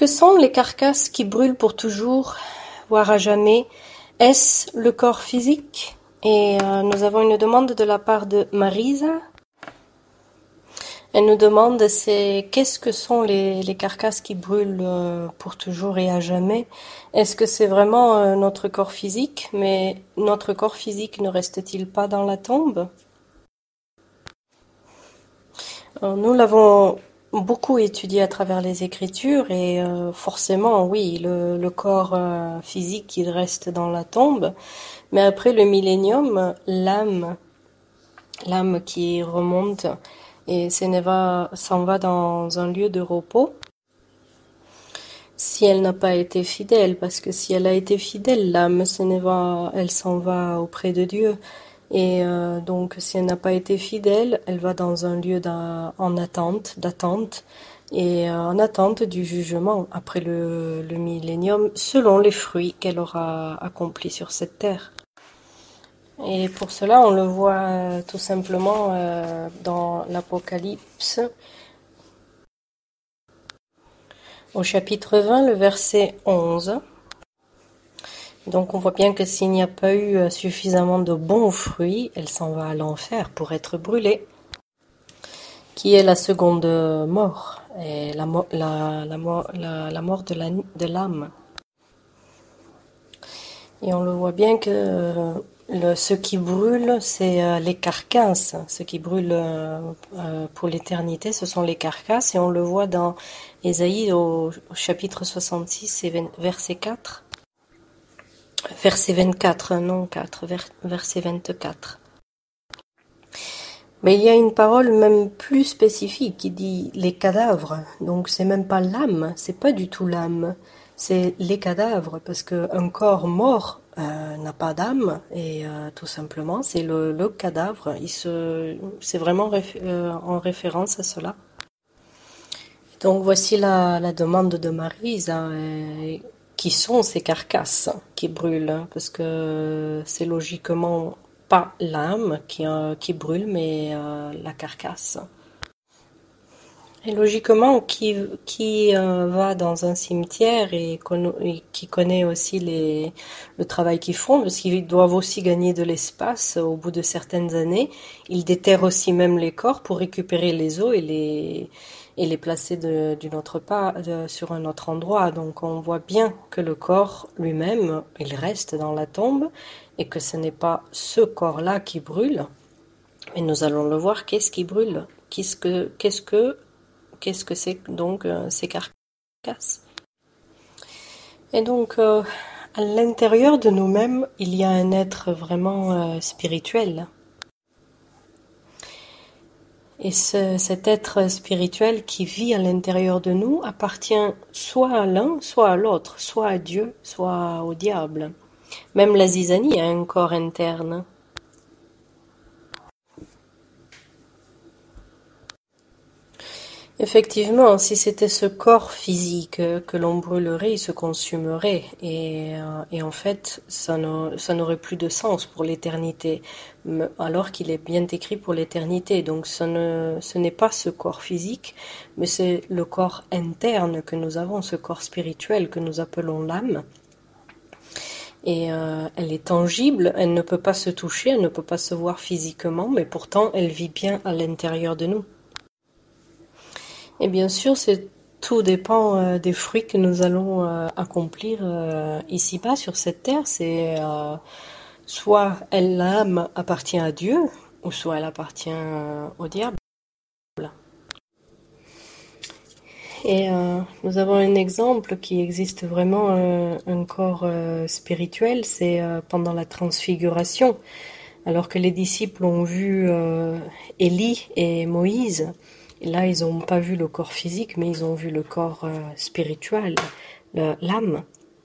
Que sont les carcasses qui brûlent pour toujours, voire à jamais? Est-ce le corps physique? Et nous avons une demande de la part de Marisa. Elle nous demande qu'est-ce que sont les carcasses qui brûlent pour toujours et à jamais? Est-ce que c'est vraiment notre corps physique? Mais notre corps physique ne reste-t-il pas dans la tombe? Alors, nous l'avons beaucoup étudié à travers les Écritures et forcément, oui, le corps physique, il reste dans la tombe. Mais après le millénium, l'âme qui remonte et s'en va dans un lieu de repos si elle n'a pas été fidèle, parce que si elle a été fidèle, l'âme, elle s'en va auprès de Dieu. Et donc, si elle n'a pas été fidèle, elle va dans un lieu d'attente, et en attente du jugement après le millénium, selon les fruits qu'elle aura accomplis sur cette terre. Et pour cela, on le voit tout simplement dans l'Apocalypse, au chapitre 20, le verset 11. Donc on voit bien que s'il n'y a pas eu suffisamment de bons fruits, elle s'en va à l'enfer pour être brûlée, qui est la seconde mort, et la mort de l'âme. Et on le voit bien que ce qui brûle, c'est les carcasses. Ce qui brûle pour l'éternité, ce sont les carcasses. Et on le voit dans Ésaïe au chapitre 66 et verset 4. Verset 24, non 4, verset 24. Mais il y a une parole même plus spécifique qui dit les cadavres. Donc c'est même pas l'âme, c'est pas du tout l'âme, c'est les cadavres, parce qu'un corps mort n'a pas d'âme, et tout simplement c'est le cadavre. C'est vraiment en référence à cela. Donc voici la demande de Marisa. Qui sont ces carcasses qui brûlent, parce que c'est logiquement pas l'âme qui brûle, mais la carcasse. Et logiquement, qui va dans un cimetière et qui connaît aussi le travail qu'ils font, parce qu'ils doivent aussi gagner de l'espace au bout de certaines années, ils déterrent aussi même les corps pour récupérer les os et les placer d'une autre part sur un autre endroit. Donc on voit bien que le corps lui-même, il reste dans la tombe et que ce n'est pas ce corps-là qui brûle. Mais nous allons le voir, qu'est-ce qui brûle? Qu'est-ce que c'est donc ces carcasses? Et donc à l'intérieur de nous-mêmes, il y a un être vraiment spirituel. Et cet être spirituel qui vit à l'intérieur de nous appartient soit à l'un, soit à l'autre, soit à Dieu, soit au diable. Même la zizanie a un corps interne. Effectivement, si c'était ce corps physique que l'on brûlerait, il se consumerait. Et en fait, ça n'aurait plus de sens pour l'éternité, alors qu'il est bien écrit pour l'éternité. Donc ce n'est pas ce corps physique, mais c'est le corps interne que nous avons, ce corps spirituel que nous appelons l'âme. Et elle est tangible, elle ne peut pas se toucher, elle ne peut pas se voir physiquement, mais pourtant elle vit bien à l'intérieur de nous. Et bien sûr, tout dépend des fruits que nous allons accomplir ici-bas sur cette terre. C'est soit l'âme appartient à Dieu, ou soit elle appartient au diable. Et nous avons un exemple qui existe vraiment un corps spirituel, c'est pendant la transfiguration. Alors que les disciples ont vu Élie et Moïse, et là ils n'ont pas vu le corps physique, mais ils ont vu le corps spirituel, l'âme.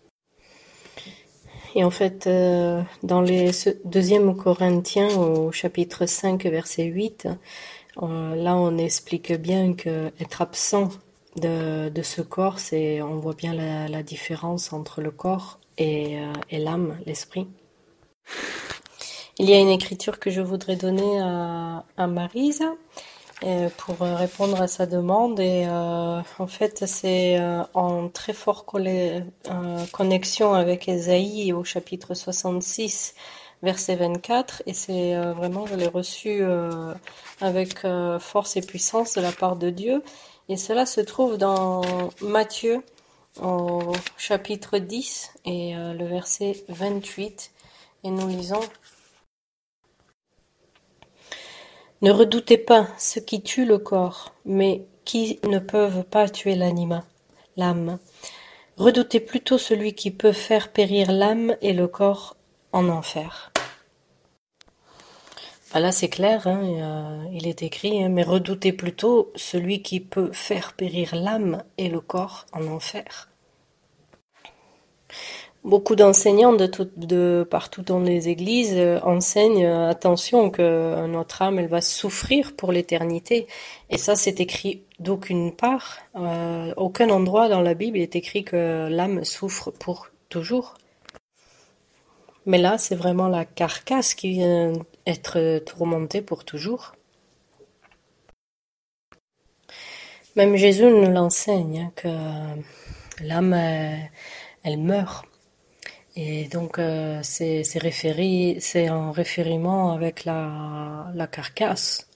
Et en fait, dans les 2 Corinthiens au chapitre 5, verset 8, là on explique bien qu'être absent de ce corps, on voit bien la différence entre le corps et l'âme, l'esprit. Il y a une écriture que je voudrais donner à Marisa, pour répondre à sa demande. Et en fait, c'est en très forte connexion avec Ésaïe au chapitre 66, verset 24. Et c'est vraiment, je l'ai reçu avec force et puissance de la part de Dieu. Et cela se trouve dans Matthieu au chapitre 10 et le verset 28. Et nous lisons: Ne redoutez pas ceux qui tuent le corps, mais qui ne peuvent pas tuer l'âme. Redoutez plutôt celui qui peut faire périr l'âme et le corps en enfer. Là c'est clair, il est écrit, mais redoutez plutôt celui qui peut faire périr l'âme et le corps en enfer. Beaucoup d'enseignants de partout dans les églises enseignent attention que notre âme elle va souffrir pour l'éternité, et ça c'est écrit d'aucune part, aucun endroit dans la Bible est écrit que l'âme souffre pour toujours. Mais là c'est vraiment la carcasse qui vient être tourmentée pour toujours. Même Jésus nous l'enseigne, que l'âme elle meurt. Et donc c'est en référement avec la carcasse.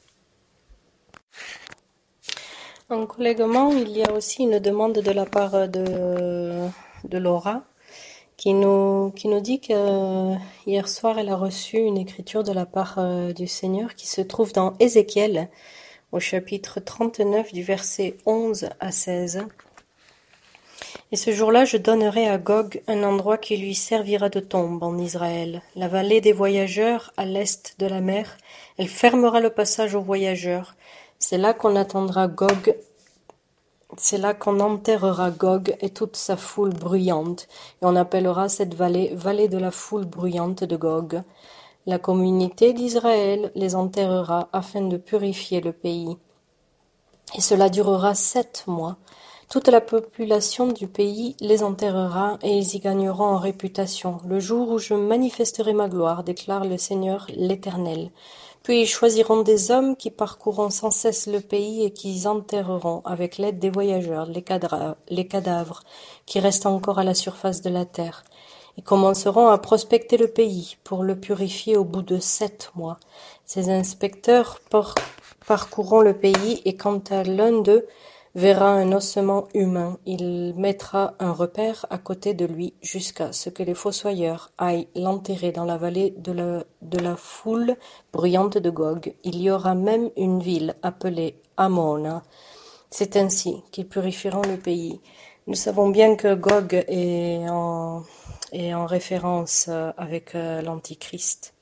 En collèguement, il y a aussi une demande de la part de Laura qui nous dit que hier soir elle a reçu une écriture de la part du Seigneur qui se trouve dans Ézéchiel au chapitre 39 du verset 11 à 16. Et ce jour-là, je donnerai à Gog un endroit qui lui servira de tombe en Israël, la vallée des voyageurs à l'est de la mer. Elle fermera le passage aux voyageurs. C'est là qu'on attendra Gog. C'est là qu'on enterrera Gog et toute sa foule bruyante, et on appellera cette vallée vallée de la foule bruyante de Gog. La communauté d'Israël les enterrera afin de purifier le pays. Et cela durera 7 mois. Toute la population du pays les enterrera, et ils y gagneront en réputation, le jour où je manifesterai ma gloire, déclare le Seigneur l'Éternel. Puis ils choisiront des hommes qui parcourront sans cesse le pays et qui enterreront, avec l'aide des voyageurs, les cadavres qui restent encore à la surface de la terre. Ils commenceront à prospecter le pays pour le purifier au bout de 7 mois. Ces inspecteurs parcourront le pays, et quand à l'un d'eux verra un ossement humain, il mettra un repère à côté de lui jusqu'à ce que les fossoyeurs aillent l'enterrer dans la vallée de la foule bruyante de Gog. Il y aura même une ville appelée Ammon. C'est ainsi qu'ils purifieront le pays. Nous savons bien que Gog est en référence avec l'Antichrist.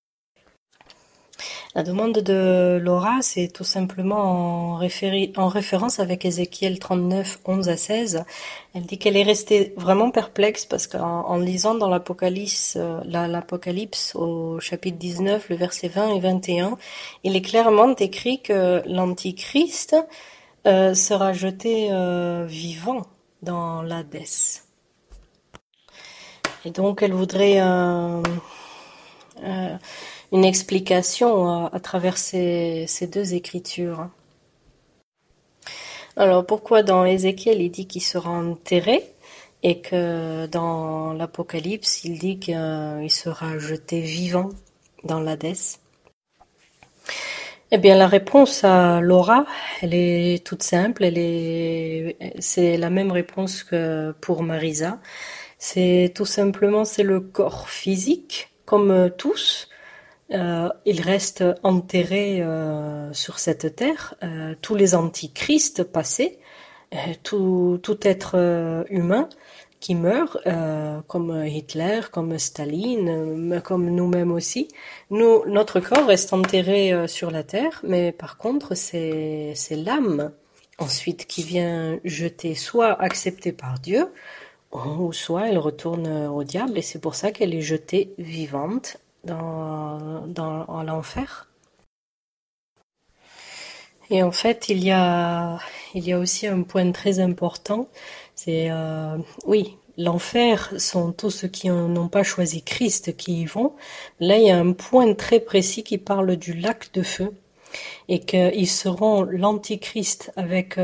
La demande de Laura, c'est tout simplement en référence avec Ézéchiel 39, 11 à 16. Elle dit qu'elle est restée vraiment perplexe parce qu'en lisant dans l'Apocalypse au chapitre 19, le verset 20 et 21, il est clairement écrit que l'Antichrist sera jeté vivant dans l'Hadès. Et donc elle voudrait une explication à travers ces deux écritures. Alors pourquoi dans Ézéchiel il dit qu'il sera enterré et que dans l'Apocalypse il dit qu'il sera jeté vivant dans l'Hadès? Eh bien la réponse à Laura, elle est toute simple, c'est la même réponse que pour Marisa. C'est tout simplement c'est le corps physique comme tous. Il reste enterré sur cette terre tous les antichrists passés, tout être humain qui meurt, comme Hitler, comme Staline, comme nous-mêmes aussi. Notre corps reste enterré sur la terre, mais par contre c'est l'âme ensuite qui vient jeter, soit acceptée par Dieu, ou soit elle retourne au diable, et c'est pour ça qu'elle est jetée vivante dans l'enfer. Et en fait, il y a aussi un point très important, c'est oui, l'enfer sont tous ceux qui n'ont pas choisi Christ qui y vont. Là, il y a un point très précis qui parle du lac de feu. et qu'ils seront l'antichrist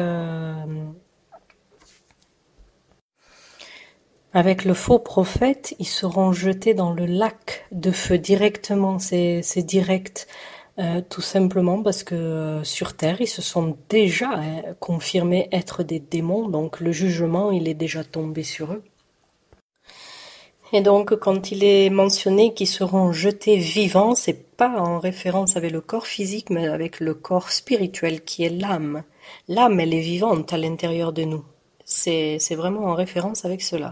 avec le faux prophète, ils seront jetés dans le lac de feu directement, c'est direct, tout simplement parce que sur Terre, ils se sont déjà confirmés être des démons, donc le jugement, il est déjà tombé sur eux. Et donc, quand il est mentionné qu'ils seront jetés vivants, c'est pas en référence avec le corps physique, mais avec le corps spirituel qui est l'âme. L'âme, elle est vivante à l'intérieur de nous. C'est vraiment en référence avec cela.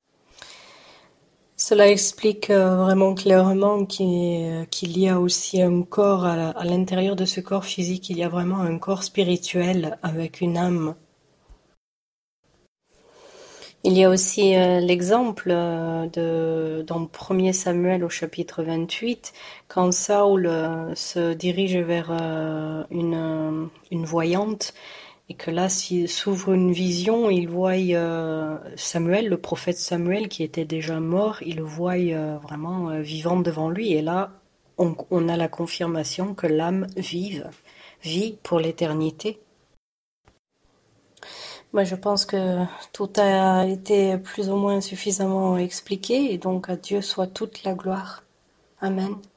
Cela explique vraiment clairement qu'il y a aussi un corps à l'intérieur de ce corps physique, il y a vraiment un corps spirituel avec une âme. Il y a aussi l'exemple dans 1er Samuel au chapitre 28, quand Saül se dirige vers une voyante, et que là, s'il s'ouvre une vision, il voit Samuel, le prophète Samuel, qui était déjà mort, il le voit vraiment vivant devant lui. Et là, on a la confirmation que l'âme vit pour l'éternité. Moi, je pense que tout a été plus ou moins suffisamment expliqué, et donc à Dieu soit toute la gloire. Amen.